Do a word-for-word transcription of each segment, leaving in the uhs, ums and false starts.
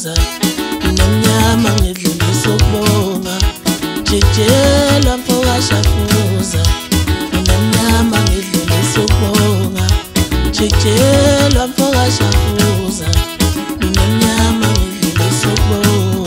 shafuza nemnyama ngidlulisa ukubonga jejelwa mfoka shafuza nemnyama ngidlulisa ukubonga jejelwa mfoka shafuza nemnyama ngidlulisa ukubonga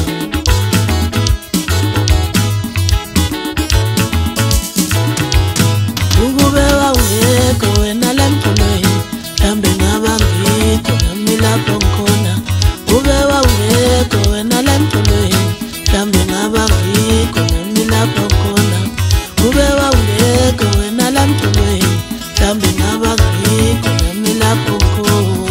ukube wawungekho wena la emhlolweni mhlambe ngaba ngikho nami lapho ngikhona ube wawungekho wena la emhlolweni mhlambe ngaba ngikho nami lapho ngikhona ube wawungekho wena la emhlolweni mhlambe ngaba ngikho nami lapho ngikhona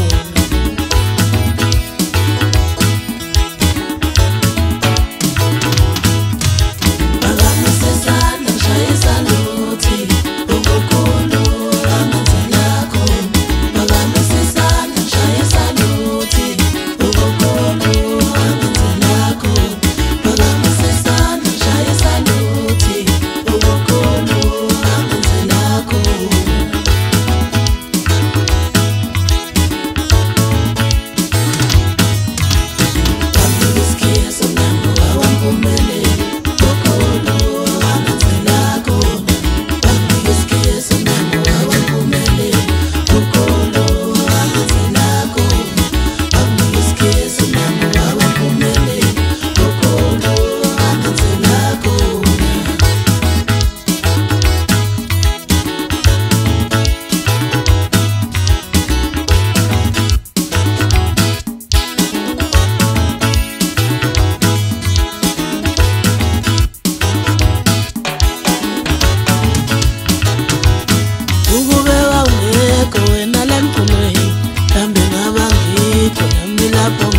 ukube wawungekho wena la emhlolweni mhlambe ngaba ngikho nami lapho